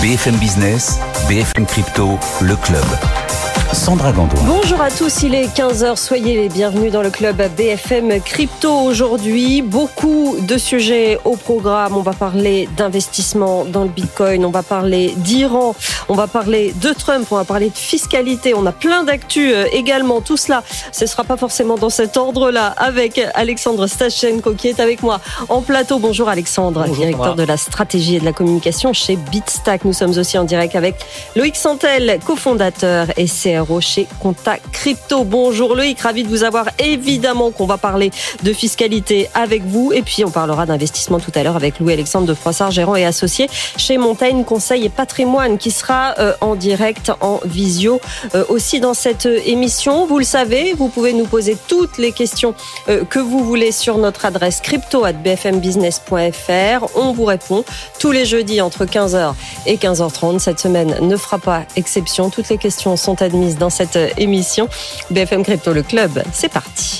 BFM Business, BFM Crypto, le club. Sandra Gandoin. Bonjour à tous, il est 15h, soyez les bienvenus dans le club BFM Crypto. Aujourd'hui, beaucoup de sujets au programme. On va parler d'investissement dans le Bitcoin, on va parler d'Iran, on va parler de Trump, on va parler de fiscalité. On a plein d'actu également. Tout cela, ce ne sera pas forcément dans cet ordre-là, avec Alexandre Stachenko qui est avec moi en plateau. Bonjour Alexandre, bonjour, directeur de la stratégie et de la communication chez Bitstack. Nous sommes aussi en direct avec Loïc Santel, cofondateur et CRO chez Conta Crypto. Bonjour Loïc, ravi de vous avoir. Évidemment qu'on va parler de fiscalité avec vous et puis on parlera d'investissement tout à l'heure avec Louis-Alexandre de Froissart, gérant et associé chez Montaigne Conseil et Patrimoine, qui sera en direct, en visio aussi dans cette émission. Vous le savez, vous pouvez nous poser toutes les questions que vous voulez sur notre adresse crypto@bfmbusiness.fr. On vous répond tous les jeudis entre 15h et 15h30. Cette semaine ne fera pas exception. Toutes les questions sont admises dans cette émission. BFM Crypto, le club, c'est parti.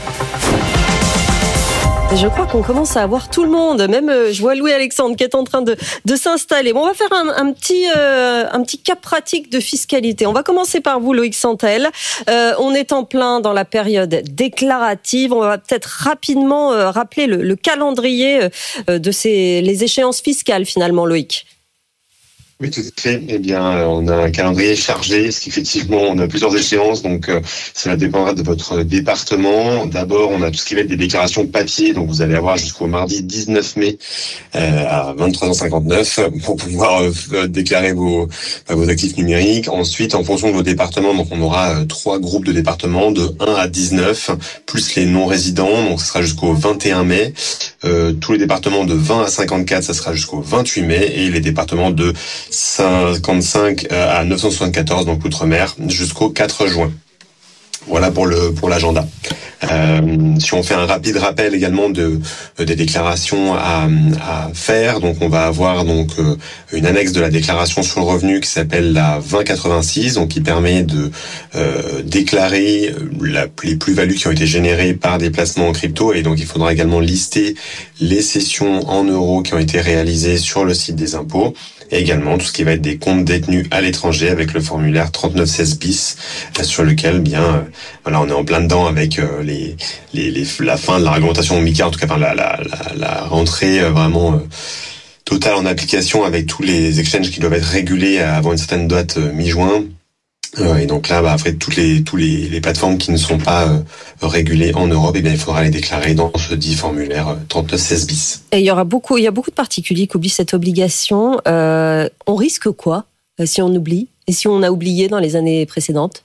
Je crois qu'on commence à avoir tout le monde. Même, je vois Louis-Alexandre qui est en train de s'installer. Bon, on va faire un petit cas pratique de fiscalité. On va commencer par vous, Loïc Santel. On est en plein dans la période déclarative. On va peut-être rapidement rappeler le calendrier de les échéances fiscales, finalement, Loïc. Oui, tout à fait. Eh bien, on a un calendrier chargé, ce qu'effectivement, on a plusieurs échéances, donc cela dépendra de votre département. D'abord, on a tout ce qui va être des déclarations papier, donc vous allez avoir jusqu'au mardi 19 mai à 23h59 pour pouvoir déclarer vos actifs numériques. Ensuite, en fonction de vos départements, donc on aura 3 groupes de départements de 1 à 19, plus les non-résidents, donc ce sera jusqu'au 21 mai. Tous les départements de 20 à 54, ça sera jusqu'au 28 mai, et les départements de 55 à 974, donc l'outre-mer, jusqu'au 4 juin. Voilà pour l'agenda. Si on fait un rapide rappel également des déclarations à faire, donc on va avoir une annexe de la déclaration sur le revenu qui s'appelle la 2086, donc qui permet de déclarer les plus-values qui ont été générées par des placements en crypto, et donc il faudra également lister les cessions en euros qui ont été réalisées sur le site des impôts. Et également tout ce qui va être des comptes détenus à l'étranger avec le formulaire 3916 bis, sur lequel on est en plein dedans avec la fin de la réglementation MiCA, en tout cas la rentrée vraiment totale en application avec tous les exchanges qui doivent être régulés avant une certaine date mi-juin. Et donc là, après tous les plateformes qui ne sont pas régulées en Europe, il faudra les déclarer dans ce dit formulaire 3916 bis. Et il y a beaucoup de particuliers qui oublient cette obligation. On risque quoi si on oublie, et si on a oublié dans les années précédentes?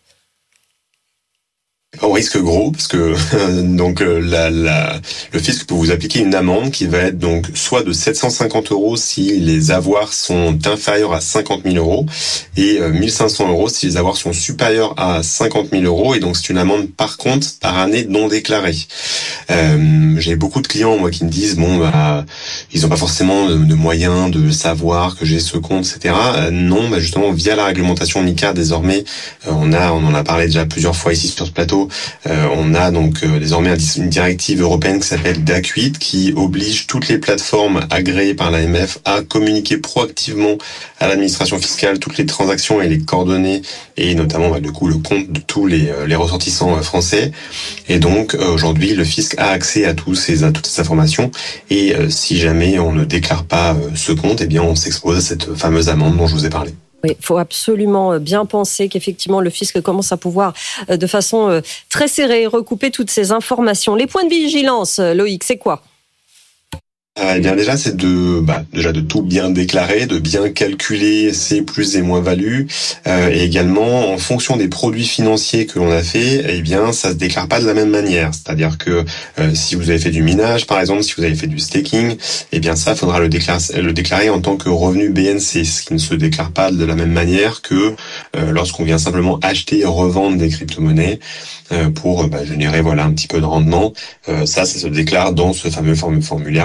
On risque gros, parce que le fisc peut vous appliquer une amende qui va être donc soit de 750 € si les avoirs sont inférieurs à 50 000 € et 1 500 € si les avoirs sont supérieurs à 50 000 €, et donc c'est une amende par compte par année non déclarée. J'ai beaucoup de clients moi qui me disent ils n'ont pas forcément de moyens de savoir que j'ai ce compte, etc. Non, justement via la réglementation MiCA désormais, on en a parlé déjà plusieurs fois ici sur ce plateau. On a donc désormais une directive européenne qui s'appelle DAC8 qui oblige toutes les plateformes agréées par l'AMF à communiquer proactivement à l'administration fiscale toutes les transactions et les coordonnées, et notamment le compte de tous les ressortissants français. Et donc aujourd'hui le fisc a accès à toutes ces informations, et si jamais on ne déclare pas ce compte, on s'expose à cette fameuse amende dont je vous ai parlé. Oui, il faut absolument bien penser qu'effectivement le fisc commence à pouvoir de façon très serrée recouper toutes ces informations. Les points de vigilance, Loïc, c'est quoi ? Déjà, c'est de tout bien déclarer, de bien calculer ses plus et moins-values, et également en fonction des produits financiers que l'on a fait, ça se déclare pas de la même manière. C'est-à-dire que si vous avez fait du minage, par exemple, si vous avez fait du staking, ça faudra le déclarer en tant que revenu BNC, ce qui ne se déclare pas de la même manière que lorsqu'on vient simplement acheter et revendre des crypto-monnaies pour générer un petit peu de rendement. Ça se déclare dans ce fameux formulaire 2086.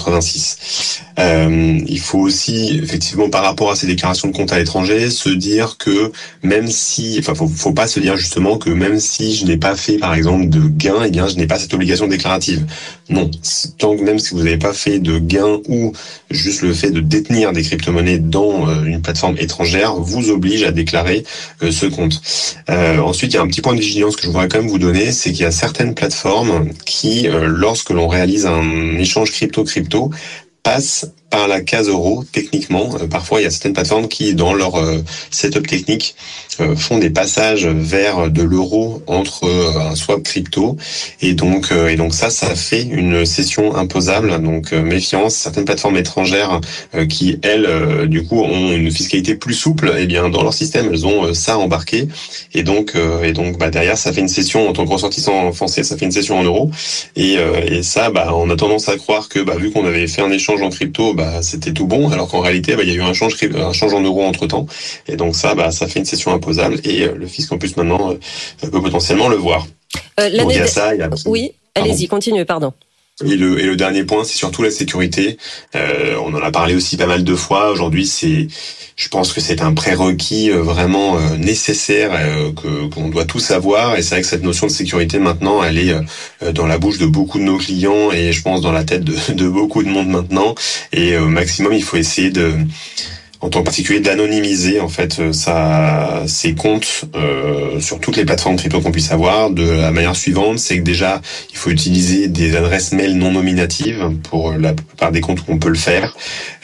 86. Il faut aussi, effectivement, par rapport à ces déclarations de compte à l'étranger, se dire que même si, faut pas se dire justement que même si je n'ai pas fait, par exemple, de gain, eh bien, je n'ai pas cette obligation déclarative. Non. Tant que même si vous n'avez pas fait de gain ou juste le fait de détenir des crypto-monnaies dans une plateforme étrangère vous oblige à déclarer ce compte. Ensuite, il y a un petit point de vigilance que je voudrais quand même vous donner, c'est qu'il y a certaines plateformes qui, lorsque l'on réalise un échange crypto-crypto, passent par la case euro techniquement. Parfois, il y a certaines plateformes qui, dans leur setup technique, font des passages vers de l'euro entre un swap crypto. Et donc ça fait une cession imposable. Donc, méfiance. Certaines plateformes étrangères qui, elles, du coup, ont une fiscalité plus souple, eh bien, dans leur système, elles ont ça embarqué. Et donc, derrière, ça fait une cession en tant que ressortissant français, ça fait une cession en euros. Et ça, on a tendance à croire que, vu qu'on avait fait un échange en crypto, c'était tout bon, alors qu'en réalité, il y a eu un change en euros entre-temps. Et donc ça fait une cession imposable et le fisc, en plus, maintenant, peut potentiellement le voir. Donc, il y a ça, il y a... Oui, allez-y, continuez, pardon. Et le dernier point, c'est surtout la sécurité. On en a parlé aussi pas mal de fois. Aujourd'hui, je pense que c'est un prérequis vraiment nécessaire qu'on doit tous avoir. Et c'est vrai que cette notion de sécurité maintenant, elle est dans la bouche de beaucoup de nos clients et je pense dans la tête de beaucoup de monde maintenant. Et au maximum, il faut essayer en tant que particulier, d'anonymiser en fait ces comptes sur toutes les plateformes crypto qu'on puisse avoir de la manière suivante, c'est que déjà il faut utiliser des adresses mail non nominatives pour la plupart des comptes où on peut le faire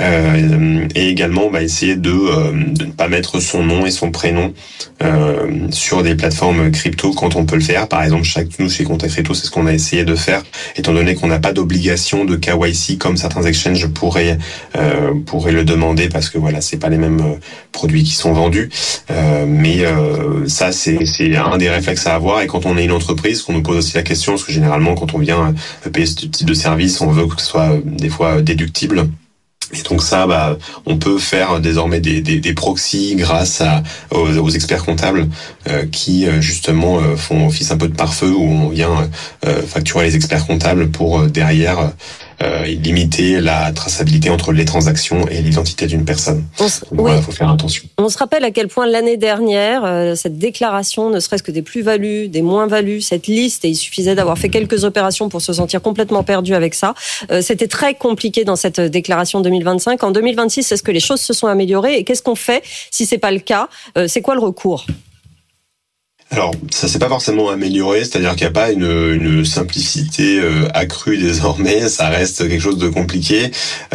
et également essayer de ne pas mettre son nom et son prénom sur des plateformes crypto quand on peut le faire. Par exemple, nous chez Contact Crypto, c'est ce qu'on a essayé de faire, étant donné qu'on n'a pas d'obligation de KYC comme certains exchanges pourraient le demander parce que voilà, c'est pas les mêmes produits qui sont vendus, mais ça c'est un des réflexes à avoir. Et quand on est une entreprise, qu'on nous pose aussi la question, parce que généralement quand on vient payer ce type de service, on veut que ce soit des fois déductible. Et donc ça, on peut faire désormais des proxys grâce aux experts comptables qui justement font office un peu de pare-feu, où on vient facturer les experts comptables pour derrière limiter la traçabilité entre les transactions et l'identité d'une personne. Voilà, faut faire attention. On se rappelle à quel point l'année dernière, cette déclaration, ne serait-ce que des plus-values, des moins-values, cette liste, et il suffisait d'avoir fait quelques opérations pour se sentir complètement perdu avec ça. C'était très compliqué dans cette déclaration 2025. En 2026, est-ce que les choses se sont améliorées et qu'est-ce qu'on fait si c'est pas le cas? C'est quoi le recours? Alors, ça s'est pas forcément amélioré, c'est-à-dire qu'il n'y a pas une simplicité accrue désormais, ça reste quelque chose de compliqué.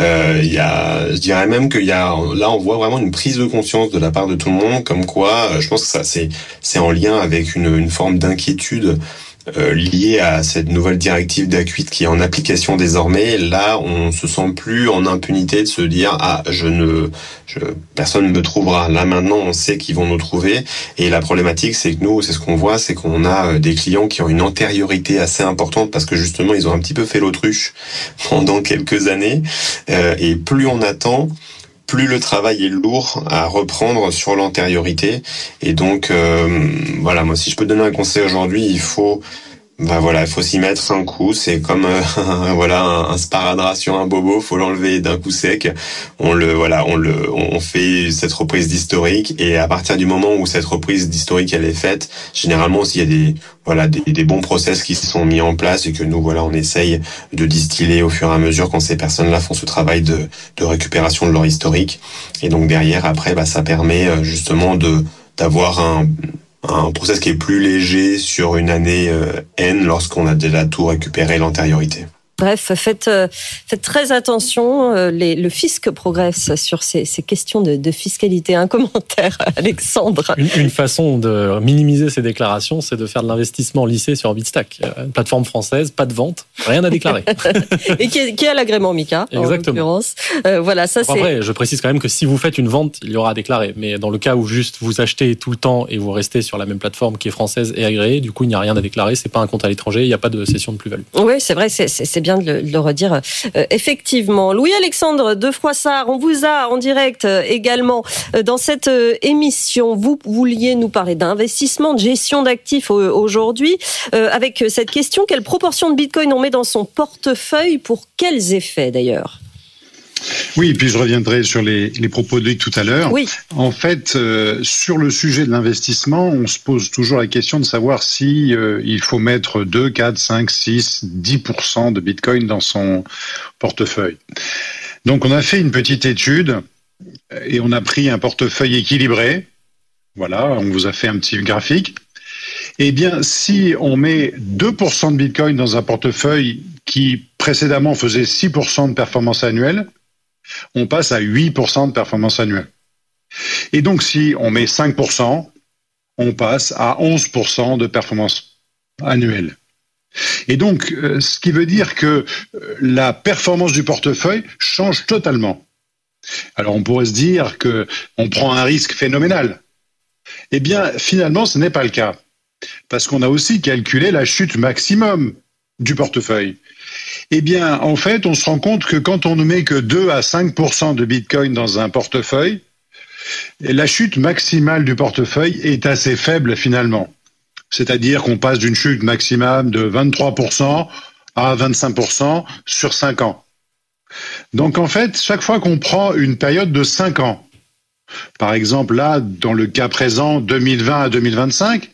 Je dirais même là, on voit vraiment une prise de conscience de la part de tout le monde, comme quoi, je pense que ça, c'est en lien avec une forme d'inquiétude lié à cette nouvelle directive d'A8 qui est en application désormais. Là, on se sent plus en impunité de se dire personne ne me trouvera. Là maintenant, on sait qu'ils vont nous trouver. Et la problématique, c'est que nous, c'est ce qu'on voit, c'est qu'on a des clients qui ont une antériorité assez importante parce que justement, ils ont un petit peu fait l'autruche pendant quelques années. Et plus on attend, plus le travail est lourd à reprendre sur l'antériorité. Et donc, voilà, moi, si je peux donner un conseil aujourd'hui, il faut s'y mettre un coup. C'est comme un sparadrap sur un bobo, faut l'enlever d'un coup sec. On fait cette reprise d'historique, et à partir du moment où cette reprise d'historique elle est faite, généralement s'il y a des bons process qui se sont mis en place et que nous on essaye de distiller au fur et à mesure quand ces personnes-là font ce travail de récupération de leur historique. Et donc derrière après ça permet justement d'avoir un process qui est plus léger sur une année N lorsqu'on a déjà tout récupéré l'antériorité. Bref, faites très attention. Le fisc progresse sur ces questions de fiscalité. Un commentaire, Alexandre. Une façon de minimiser ces déclarations, c'est de faire de l'investissement lissé sur Bitstack. Une plateforme française, pas de vente, rien à déclarer. Et qui a l'agrément MiCA, exactement. En l'occurrence. Après, je précise quand même que si vous faites une vente, il y aura à déclarer. Mais dans le cas où juste vous achetez tout le temps et vous restez sur la même plateforme qui est française et agréée, du coup, il n'y a rien à déclarer. C'est pas un compte à l'étranger, il n'y a pas de cession de plus-value. Oui, c'est vrai, c'est bien bien de le redire effectivement. Louis-Alexandre de Froissart, on vous a en direct également dans cette émission. Vous vouliez nous parler d'investissement, de gestion d'actifs aujourd'hui, avec cette question, quelle proportion de Bitcoin on met dans son portefeuille, pour quels effets d'ailleurs ? Oui, et puis je reviendrai sur les propos de Loïc tout à l'heure. Oui. En fait, sur le sujet de l'investissement, on se pose toujours la question de savoir si il faut mettre 2, 4, 5, 6, 10% de Bitcoin dans son portefeuille. Donc on a fait une petite étude et on a pris un portefeuille équilibré. Voilà, on vous a fait un petit graphique. Eh bien, si on met 2% de Bitcoin dans un portefeuille qui précédemment faisait 6% de performance annuelle, on passe à 8% de performance annuelle. Et donc, si on met 5%, on passe à 11% de performance annuelle. Et donc, ce qui veut dire que la performance du portefeuille change totalement. Alors, on pourrait se dire qu'on prend un risque phénoménal. Eh bien, finalement, ce n'est pas le cas. Parce qu'on a aussi calculé la chute maximum du portefeuille. Eh bien, en fait, on se rend compte que quand on ne met que 2 à 5% de Bitcoin dans un portefeuille, la chute maximale du portefeuille est assez faible finalement. C'est-à-dire qu'on passe d'une chute maximale de 23% à 25% sur 5 ans. Donc en fait, chaque fois qu'on prend une période de 5 ans, par exemple là, dans le cas présent, 2020 à 2025,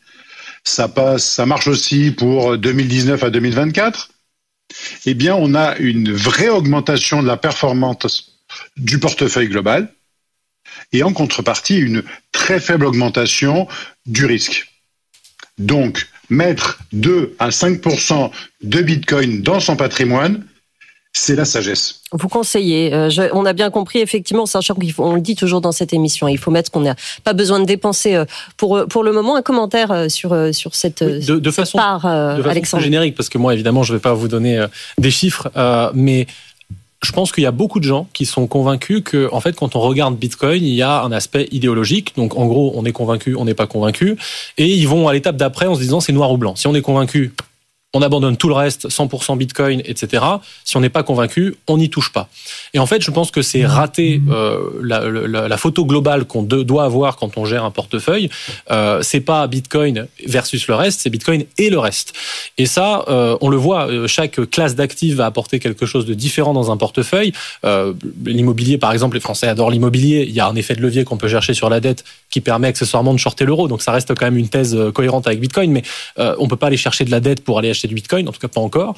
ça marche aussi pour 2019 à 2024, eh bien, on a une vraie augmentation de la performance du portefeuille global et en contrepartie, une très faible augmentation du risque. Donc, mettre 2 à 5% de Bitcoin dans son patrimoine, c'est la sagesse. Vous conseillez, on a bien compris effectivement, sachant qu'on le dit toujours dans cette émission, il faut mettre ce qu'on n'a pas besoin de dépenser pour le moment. Un commentaire sur cette de façon Alexandre. Plus générique, parce que moi évidemment je ne vais pas vous donner des chiffres, mais je pense qu'il y a beaucoup de gens qui sont convaincus que, en fait, quand on regarde Bitcoin, il y a un aspect idéologique. Donc, en gros, on est convaincu, on n'est pas convaincu. Et ils vont à l'étape d'après en se disant c'est noir ou blanc. Si on est convaincu, on abandonne tout le reste, 100% Bitcoin, etc. Si on n'est pas convaincu, on n'y touche pas. Et en fait, je pense que c'est rater la photo globale qu'on doit avoir quand on gère un portefeuille. C'est pas Bitcoin versus le reste, c'est Bitcoin et le reste. Et ça, on le voit, chaque classe d'actifs va apporter quelque chose de différent dans un portefeuille. L'immobilier, par exemple, les Français adorent l'immobilier. Il y a un effet de levier qu'on peut chercher sur la dette qui permet accessoirement de shorter l'euro. Donc ça reste quand même une thèse cohérente avec Bitcoin, mais on peut pas aller chercher de la dette pour aller acheter du Bitcoin, en tout cas pas encore.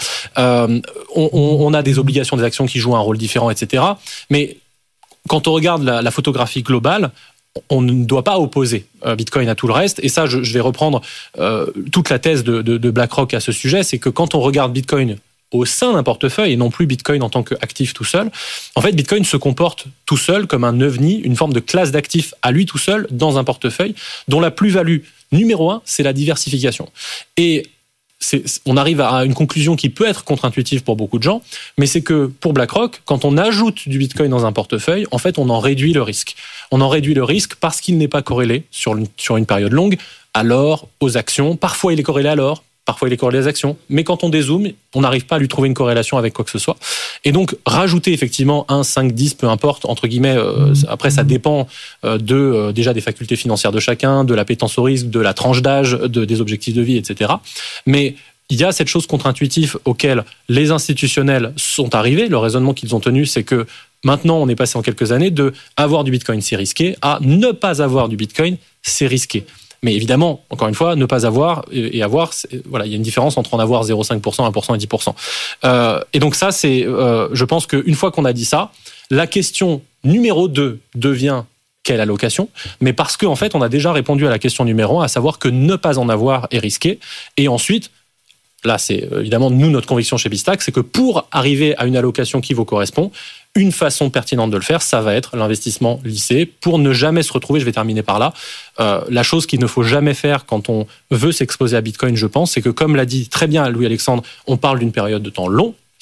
On a des obligations, des actions qui jouent un rôle différent, etc. Mais quand on regarde la photographie globale, on ne doit pas opposer Bitcoin à tout le reste. Et ça, je vais reprendre toute la thèse de BlackRock à ce sujet, c'est que quand on regarde Bitcoin au sein d'un portefeuille et non plus Bitcoin en tant qu'actif tout seul, en fait, Bitcoin se comporte tout seul comme un ovni, une forme de classe d'actifs à lui tout seul dans un portefeuille dont la plus-value numéro 1, c'est la diversification. Et on arrive à une conclusion qui peut être contre-intuitive pour beaucoup de gens, mais c'est que pour BlackRock, quand on ajoute du Bitcoin dans un portefeuille, en fait, on en réduit le risque. On en réduit le risque parce qu'il n'est pas corrélé sur une période longue à l'or, aux actions. Parfois, il est corrélé à l'or, parfois il est corrélé aux actions, mais quand on dézoome, on n'arrive pas à lui trouver une corrélation avec quoi que ce soit. Et donc, rajouter effectivement 1, 5, 10, peu importe, entre guillemets, après ça dépend déjà des facultés financières de chacun, de l'appétence au risque, de la tranche d'âge, des objectifs de vie, etc. Mais il y a cette chose contre-intuitive auquel les institutionnels sont arrivés. Le raisonnement qu'ils ont tenu, c'est que maintenant, on est passé en quelques années de avoir du Bitcoin, c'est risqué, à ne pas avoir du Bitcoin, c'est risqué. Mais évidemment, encore une fois, ne pas avoir et avoir, voilà, il y a une différence entre en avoir 0,5%, 1% et 10%. Et donc ça, je pense qu'une fois qu'on a dit ça, la question numéro 2 devient quelle allocation, mais parce qu'en fait, on a déjà répondu à la question numéro 1, à savoir que ne pas en avoir est risqué. Et ensuite, là, c'est évidemment notre conviction chez Bitstack, c'est que pour arriver à une allocation qui vous correspond, une façon pertinente de le faire, ça va être l'investissement lissé pour ne jamais se retrouver, je vais terminer par là, la chose qu'il ne faut jamais faire quand on veut s'exposer à Bitcoin, je pense, c'est que comme l'a dit très bien Louis-Alexandre, on parle d'une période de temps long,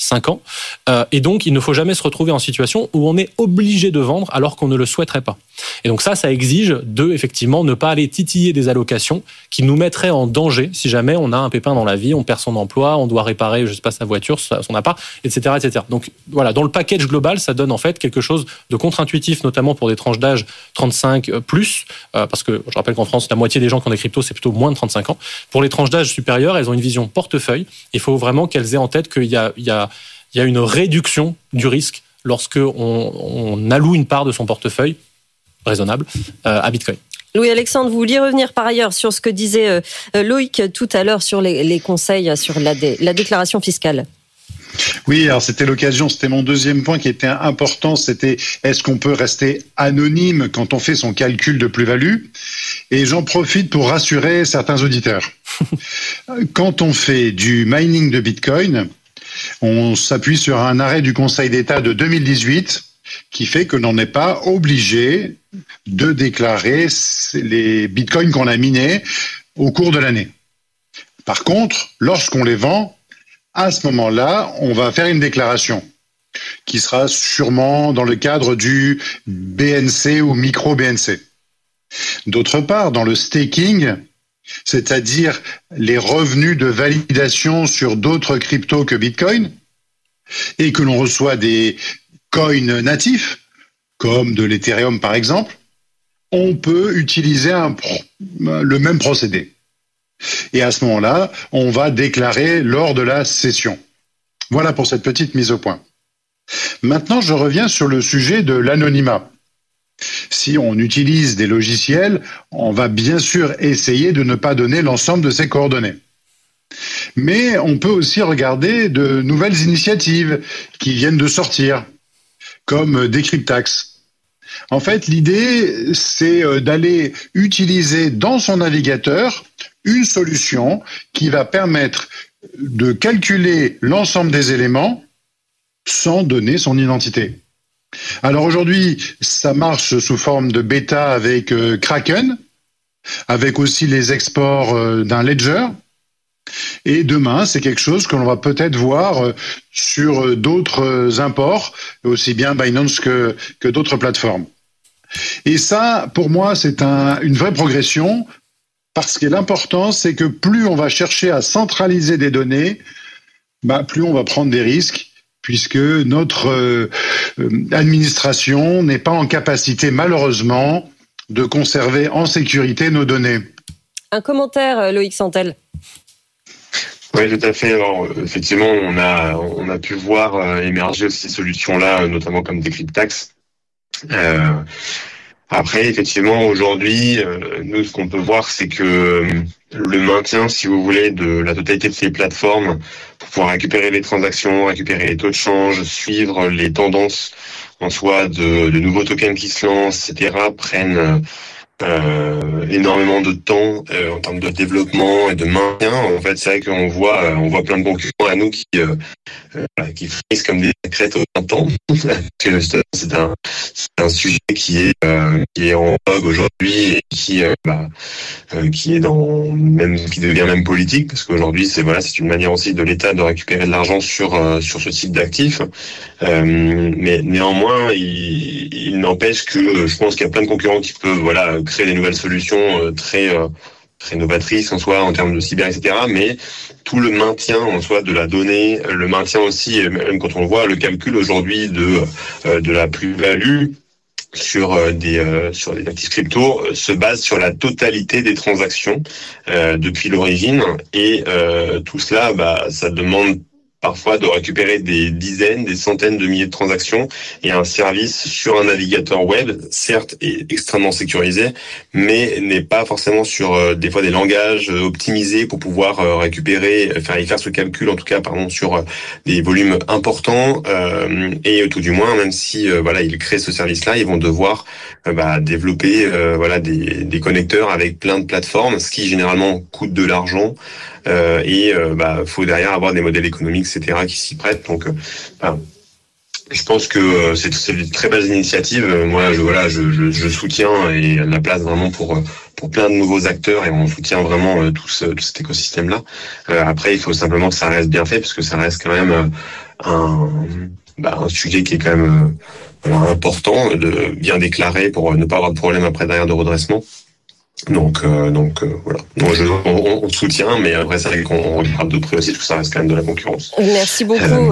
5 ans. Et donc, il ne faut jamais se retrouver en situation où on est obligé de vendre alors qu'on ne le souhaiterait pas. Et donc ça exige effectivement, ne pas aller titiller des allocations qui nous mettraient en danger si jamais on a un pépin dans la vie, on perd son emploi, on doit réparer, je sais pas, sa voiture, son appart, etc., etc. Donc voilà, dans le package global, ça donne en fait quelque chose de contre-intuitif, notamment pour des tranches d'âge 35 plus, parce que je rappelle qu'en France, la moitié des gens qui ont des cryptos, c'est plutôt moins de 35 ans. Pour les tranches d'âge supérieures, elles ont une vision portefeuille. Il faut vraiment qu'elles aient en tête qu'il y a une réduction du risque lorsque on alloue une part de son portefeuille raisonnable à Bitcoin. Louis-Alexandre, vous vouliez revenir par ailleurs sur ce que disait Loïc tout à l'heure sur les conseils sur la déclaration fiscale. Oui, alors c'était mon deuxième point qui était important, c'était est-ce qu'on peut rester anonyme quand on fait son calcul de plus-value ? Et j'en profite pour rassurer certains auditeurs. Quand on fait du mining de Bitcoin, on s'appuie sur un arrêt du Conseil d'État de 2018 qui fait que l'on n'est pas obligé de déclarer les bitcoins qu'on a minés au cours de l'année. Par contre, lorsqu'on les vend, à ce moment-là, on va faire une déclaration qui sera sûrement dans le cadre du BNC ou micro-BNC. D'autre part, dans le staking, c'est-à-dire les revenus de validation sur d'autres cryptos que Bitcoin, et que l'on reçoit des coins natifs, comme de l'Ethereum par exemple, on peut utiliser le même procédé. Et à ce moment-là, on va déclarer lors de la session. Voilà pour cette petite mise au point. Maintenant, je reviens sur le sujet de l'anonymat. Si on utilise des logiciels, on va bien sûr essayer de ne pas donner l'ensemble de ses coordonnées. Mais on peut aussi regarder de nouvelles initiatives qui viennent de sortir, comme Decryptax. En fait, l'idée, c'est d'aller utiliser dans son navigateur une solution qui va permettre de calculer l'ensemble des éléments sans donner son identité. Alors aujourd'hui, ça marche sous forme de bêta avec Kraken, avec aussi les exports d'un ledger. Et demain, c'est quelque chose que l'on va peut-être voir sur d'autres imports, aussi bien Binance que d'autres plateformes. Et ça, pour moi, c'est une vraie progression, parce que l'important, c'est que plus on va chercher à centraliser des données, plus on va prendre des risques, puisque notre administration n'est pas en capacité, malheureusement, de conserver en sécurité nos données. Un commentaire, Loïc Santel. Oui, tout à fait. Alors, effectivement, on a pu voir émerger aussi ces solutions-là, notamment comme Decryptax. Après, effectivement, aujourd'hui, nous, ce qu'on peut voir, c'est que le maintien, si vous voulez, de la totalité de ces plateformes pour pouvoir récupérer les transactions, récupérer les taux de change, suivre les tendances en soi de nouveaux tokens qui se lancent, etc., prennent énormément de temps en termes de développement et de maintien. En fait, c'est vrai qu'on voit plein de concurrents à nous qui frisent comme des crêtes au printemps. C'est un sujet qui est en vogue aujourd'hui et qui est qui devient même politique, parce qu'aujourd'hui c'est une manière aussi de l'État de récupérer de l'argent sur ce type d'actifs. Mais néanmoins, il n'empêche que je pense qu'il y a plein de concurrents qui peuvent créer des nouvelles solutions très novatrices en soi en termes de cyber, etc. Mais tout le maintien en soi de la donnée, le maintien aussi, même quand on voit le calcul aujourd'hui de la plus-value sur des actifs crypto, se base sur la totalité des transactions depuis l'origine, et tout cela, ça demande parfois de récupérer des dizaines, des centaines de milliers de transactions, et un service sur un navigateur web, certes, est extrêmement sécurisé, mais n'est pas forcément sur des fois des langages optimisés pour pouvoir y faire ce calcul, en tout cas, sur des volumes importants, et tout du moins, même si ils créent ce service-là, ils vont devoir développer des connecteurs avec plein de plateformes, ce qui généralement coûte de l'argent. Faut derrière avoir des modèles économiques, etc., qui s'y prêtent. Donc, je pense que c'est une très belle initiative. Moi, je soutiens, et la place vraiment pour plein de nouveaux acteurs, et on soutient vraiment tout cet écosystème-là. Après, il faut simplement que ça reste bien fait, parce que ça reste quand même un sujet qui est quand même important, de bien déclarer pour ne pas avoir de problème après derrière de redressement. Donc voilà. Donc on soutient, mais après c'est vrai qu'on regarde de près aussi parce que ça reste quand même de la concurrence. Merci beaucoup.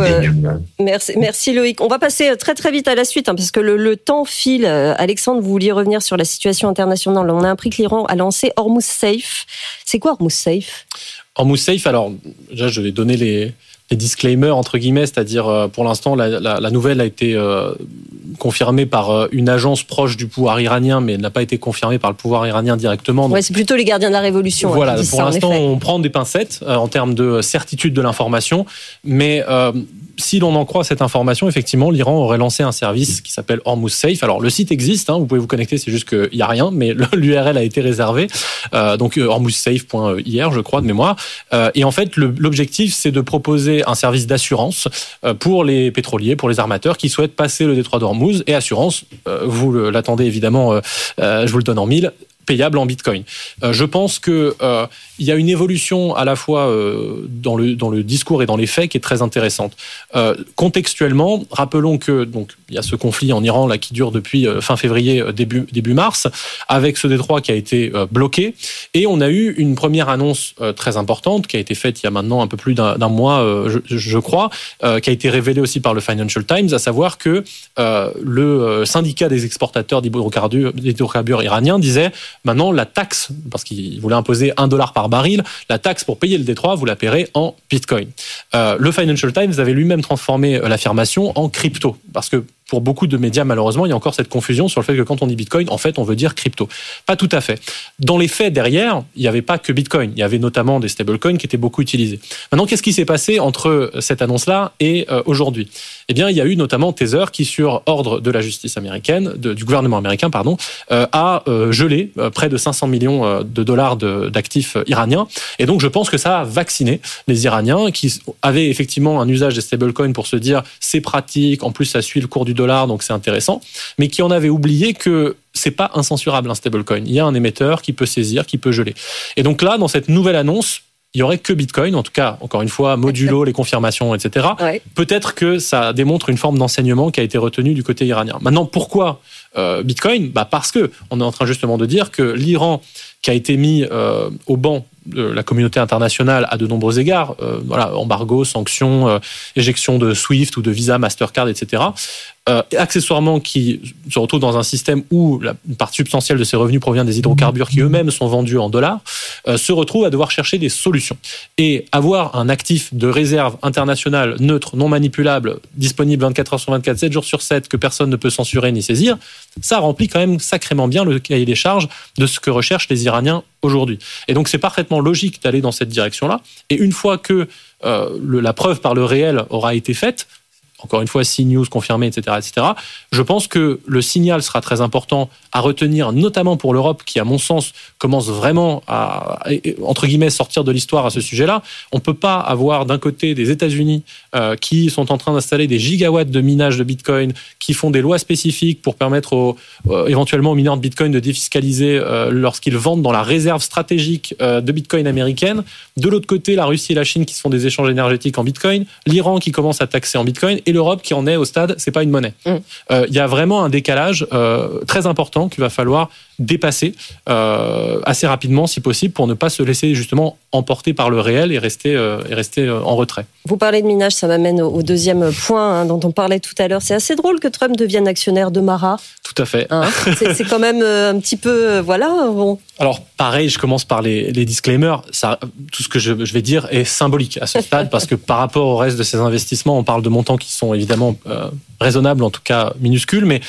Merci Loïc. On va passer très très vite à la suite parce que le temps file. Alexandre, vous vouliez revenir sur la situation internationale. On a appris que l'Iran a lancé Hormuz Safe. C'est quoi Hormuz Safe ? Hormuz Safe, alors déjà je vais donner les disclaimers entre guillemets, c'est-à-dire pour l'instant la nouvelle a été confirmée par une agence proche du pouvoir iranien, mais elle n'a pas été confirmée par le pouvoir iranien directement. Ouais, c'est plutôt les gardiens de la révolution. Voilà, qui disent pour ça, l'instant on prend des pincettes en termes de certitude de l'information, mais si l'on en croit cette information, effectivement, l'Iran aurait lancé un service qui s'appelle Hormuz Safe. Alors le site existe, vous pouvez vous connecter, c'est juste qu'il n'y a rien, mais l'URL a été réservé. Donc hormuzsafe.ir, je crois de mémoire. Et en fait, l'objectif, c'est de proposer un service d'assurance pour les pétroliers, pour les armateurs qui souhaitent passer le détroit d'Hormuz. Et assurance, vous l'attendez évidemment, je vous le donne en 1000, payable en Bitcoin. Je pense que il y a une évolution à la fois dans le discours et dans les faits qui est très intéressante. Contextuellement, rappelons que donc il y a ce conflit en Iran là qui dure depuis fin février début mars, avec ce détroit qui a été bloqué, et on a eu une première annonce très importante qui a été faite il y a maintenant un peu plus d'un mois, je crois, qui a été révélée aussi par le Financial Times, à savoir que le syndicat des exportateurs d'hydrocarbures iraniens disait maintenant la taxe, parce qu'il voulait imposer $1 par baril, la taxe pour payer le détroit, vous la paierez en Bitcoin. Le Financial Times avait lui-même transformé l'affirmation en crypto, parce que pour beaucoup de médias, malheureusement, il y a encore cette confusion sur le fait que quand on dit Bitcoin, en fait, on veut dire crypto. Pas tout à fait. Dans les faits, derrière, il n'y avait pas que Bitcoin. Il y avait notamment des stablecoins qui étaient beaucoup utilisés. Maintenant, qu'est-ce qui s'est passé entre cette annonce-là et aujourd'hui ? Eh bien, il y a eu notamment Tether qui, sur ordre de la justice américaine, du gouvernement américain, a gelé près de 500 millions de dollars d'actifs iraniens. Et donc, je pense que ça a vacciné les Iraniens qui avaient effectivement un usage des stablecoins pour se dire c'est pratique, en plus ça suit le cours du dollar, donc c'est intéressant, mais qui en avait oublié que c'est pas incensurable un stablecoin. Il y a un émetteur qui peut saisir, qui peut geler. Et donc là, dans cette nouvelle annonce, il y aurait que Bitcoin, en tout cas, encore une fois, modulo, les confirmations, etc. Ouais. Peut-être que ça démontre une forme d'enseignement qui a été retenue du côté iranien. Maintenant, pourquoi Bitcoin ? Parce que on est en train justement de dire que l'Iran, qui a été mis au banc de la communauté internationale à de nombreux égards, embargo, sanctions, éjection de SWIFT ou de Visa, Mastercard, etc., accessoirement qui se retrouve dans un système où une partie substantielle de ses revenus provient des hydrocarbures qui eux-mêmes sont vendus en dollars, se retrouve à devoir chercher des solutions. Et avoir un actif de réserve internationale, neutre, non manipulable, disponible 24 heures sur 24, 7 jours sur 7, que personne ne peut censurer ni saisir, ça remplit quand même sacrément bien le cahier des charges de ce que recherchent les Iraniens aujourd'hui. Et donc c'est parfaitement logique d'aller dans cette direction-là. Et une fois que la preuve par le réel aura été faite, encore une fois, CNews confirmé, etc., je pense que le signal sera très important à retenir, notamment pour l'Europe, qui, à mon sens, commence vraiment à, entre guillemets, sortir de l'histoire à ce sujet-là. On ne peut pas avoir, d'un côté, des États-Unis qui sont en train d'installer des gigawatts de minage de Bitcoin, qui font des lois spécifiques pour permettre éventuellement aux mineurs de Bitcoin de défiscaliser lorsqu'ils vendent dans la réserve stratégique de Bitcoin américaine. De l'autre côté, la Russie et la Chine qui se font des échanges énergétiques en Bitcoin, l'Iran qui commence à taxer en Bitcoin, et l'Europe qui en est au stade, c'est pas une monnaie. Il y a vraiment un décalage très important qu'il va falloir dépasser assez rapidement si possible pour ne pas se laisser justement emporter par le réel et rester en retrait. Vous parlez de minage, ça m'amène au deuxième point dont on parlait tout à l'heure. C'est assez drôle que Trump devienne actionnaire de Mara. Tout à fait. C'est quand même un petit peu... Bon. Alors pareil, je commence par les disclaimers. Tout ce que je vais dire est symbolique à ce stade parce que par rapport au reste de ces investissements, on parle de montants qui sont évidemment raisonnables, en tout cas minuscules, mais...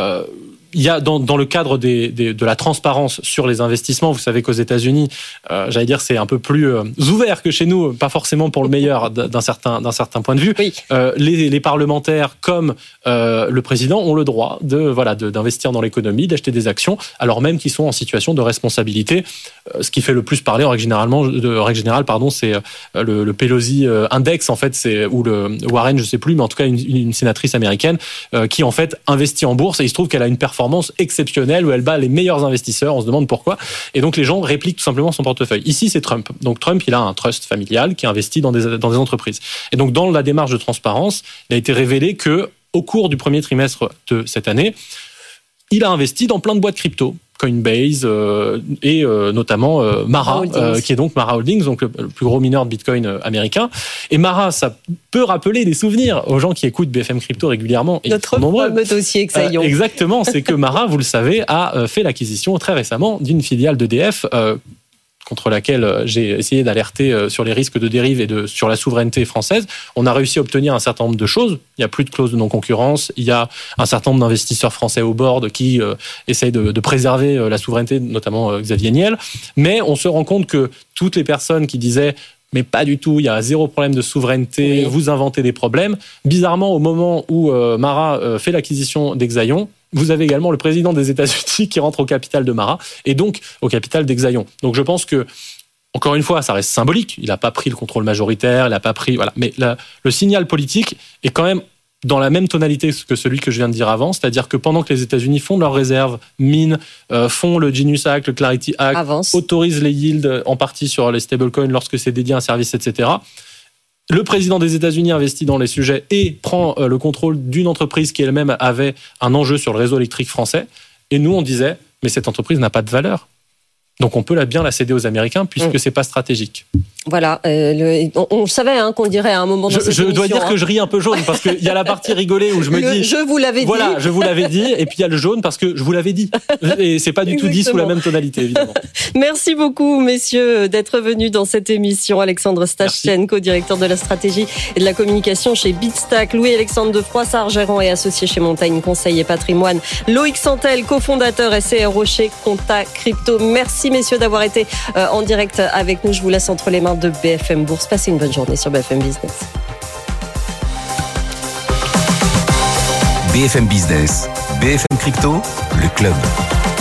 il y a dans le cadre de la transparence sur les investissements, vous savez qu'aux États-Unis, j'allais dire c'est un peu plus ouvert que chez nous, pas forcément pour le meilleur d'un certain point de vue. Oui. Les parlementaires comme le président ont le droit d'investir dans l'économie, d'acheter des actions, alors même qu'ils sont en situation de responsabilité. Ce qui fait le plus parler en règle générale, c'est le Pelosi Index en fait, ou le Warren, je sais plus, mais en tout cas une sénatrice américaine américaine, qui en fait investit en bourse et il se trouve qu'elle a une performance exceptionnelle où elle bat les meilleurs investisseurs. On se demande pourquoi. Et donc les gens répliquent tout simplement son portefeuille. Ici, c'est Trump. Donc Trump, il a un trust familial qui investit dans des entreprises. Et donc dans la démarche de transparence, il a été révélé que au cours du premier trimestre de cette année, il a investi dans plein de boîtes crypto. Coinbase et notamment Mara, qui est donc Mara Holdings, donc le plus gros mineur de Bitcoin américain. Et Mara, ça peut rappeler des souvenirs aux gens qui écoutent BFM Crypto régulièrement. Et notre fameux dossier Exaion. Exactement, c'est que Mara, vous le savez, a fait l'acquisition très récemment d'une filiale d'EDF contre laquelle j'ai essayé d'alerter sur les risques de dérive et sur la souveraineté française. On a réussi à obtenir un certain nombre de choses. Il n'y a plus de clause de non-concurrence. Il y a un certain nombre d'investisseurs français au board qui essayent de préserver la souveraineté, notamment Xavier Niel. Mais on se rend compte que toutes les personnes qui disaient mais pas du tout, il y a zéro problème de souveraineté, vous inventez des problèmes. Bizarrement, au moment où Mara fait l'acquisition d'Exaion, vous avez également le président des États-Unis qui rentre au capital de Mara et donc au capital d'Exaion. Donc je pense que, encore une fois, ça reste symbolique. Il n'a pas pris le contrôle majoritaire, il n'a pas pris... Voilà. Mais le signal politique est quand même dans la même tonalité que celui que je viens de dire avant, c'est-à-dire que pendant que les États-Unis font leurs réserves, minent, font le Genius Act, le Clarity Act, autorisent les yields en partie sur les stablecoins lorsque c'est dédié à un service, etc., le président des États-Unis investit dans les sujets et prend le contrôle d'une entreprise qui elle-même avait un enjeu sur le réseau électrique français. Et nous, on disait, mais cette entreprise n'a pas de valeur. Donc on peut bien la céder aux Américains puisque c'est pas stratégique. Voilà, on savait qu'on le dirait à un moment dans cette émission. Je dois dire que je ris un peu jaune parce qu'il y a la partie rigolée où je me dis... Je vous l'avais dit. Voilà, je vous l'avais dit. Et puis il y a le jaune parce que je vous l'avais dit. Et c'est pas du tout dit sous la même tonalité, évidemment. Merci beaucoup, messieurs, d'être venus dans cette émission. Alexandre Stashchenko, directeur de la stratégie et de la communication chez Bitstack. Louis-Alexandre de Froissart, gérant et associé chez Montagne Conseil et Patrimoine. Loïc Santel, cofondateur et CRO chez Conta Crypto. Merci, messieurs, d'avoir été en direct avec nous. Je vous laisse entre les mains de BFM Bourse. Passez une bonne journée sur BFM Business. BFM Business, BFM Crypto, le club.